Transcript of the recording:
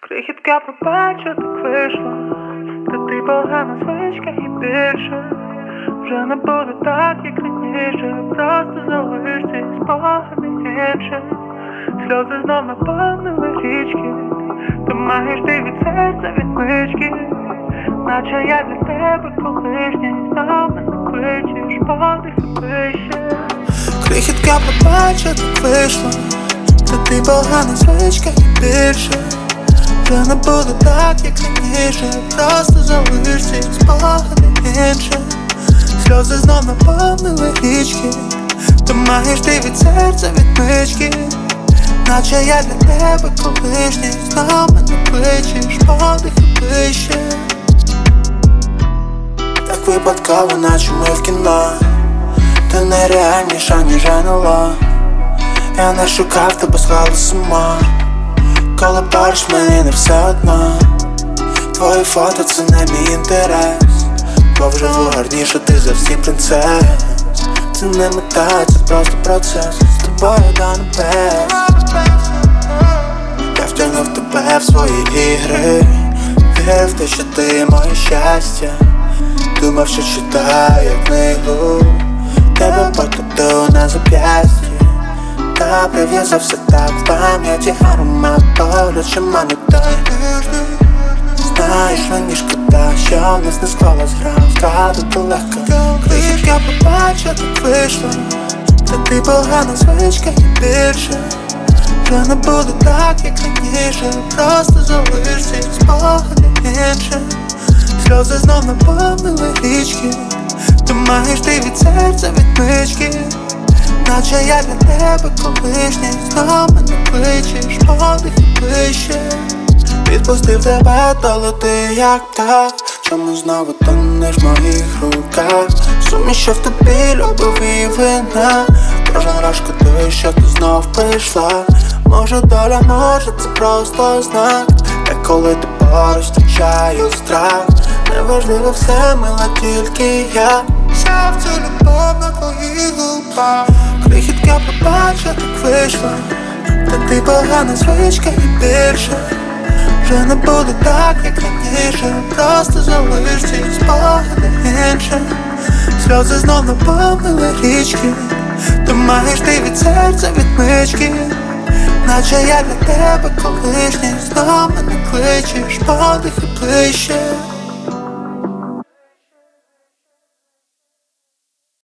Крихітка, пробач, що так вийшло, та ти погана звичка і більше вже не буде так, як раніше. Просто залишся і спогади інше. Сльози знов наповнили річки, ти маєш ти від серця відмички, наче я для тебе колишня, і знов мене кличеш, подихай ближче. Крихітка, пробач, що так вийшло, та ти погана звичка і більше вже не буде так, як раніше. Просто залишся і спогади інше. Сльози знов наповнили річки, ти маєш ти від серця відмички, наче я для тебе колишній, знов мене кличеш, подихай ближче. Так випадково, наче ми в кіно, ти нереальніша, ніж НЛО. Я не шукав тебе, схвали з ума, коли поруч мені не все одно. Твої фото це не мій інтерес, бо вживу гарніше ти за всі принцес. Це не мета, це просто процес, з тобою до небес. Я втягнув тебе в свої ігри, вірив в те, що ти моє щастя. Думав, що читаю книгу, тебе потапту на зап'ясті. Та прив'язався так в пам'яті, аромат погляд, що мене той. Знаєш, мені шкода, що в нас не склалась гра, втратити легко. Крихітка, пробач, що так вийшло, та ти погана звичка і більше вже не буде так, як раніше. Просто залишся і спогади інше. Сльози знов наповнили річки, ти маєш ти від серця відмички, наче я для тебе колишній, знов мене кличеш, подихай ближче. Відпустив тебе, то лети як птах, чому знову тонеш в моїх руках? Суміш, що в тобі любов і вина, кожен раз шкодую, що ти знов прийшла. Може доля, може це просто знак, та коли ти поруч, втрачаю страх. Неважливо все, мила тільки я взяв цю любов на твоїх губах. Крихітка, пробач, що так вийшло, та ти погана звичка і більше вже не буде так, як раніше. Просто залишся і спогади інше. Сльози знов наповнили річки, ти маєш ти від серця відмички, наче я для тебе колишній, знов мене кличеш, подихай ближче.